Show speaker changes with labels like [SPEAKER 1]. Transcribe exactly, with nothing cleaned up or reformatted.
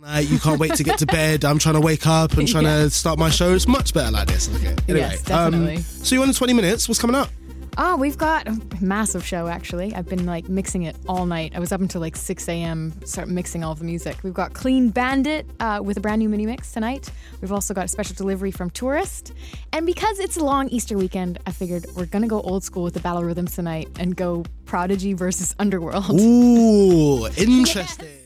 [SPEAKER 1] Uh, you can't wait to get to bed. I'm trying to wake up and trying yeah. to start my show. It's much better like this. Okay. Anyway,
[SPEAKER 2] yes, definitely.
[SPEAKER 1] Um, so you're on the twenty minutes. What's coming up?
[SPEAKER 2] Oh, we've got a massive show, actually. I've been, like, mixing it all night. I was up until, like, six a.m., start mixing all the music. We've got Clean Bandit uh, with a brand new mini-mix tonight. We've also got a special delivery from Tourist. And because it's a long Easter weekend, I figured we're going to go old school with the Battle Rhythms tonight and go Prodigy versus Underworld.
[SPEAKER 1] Ooh, interesting.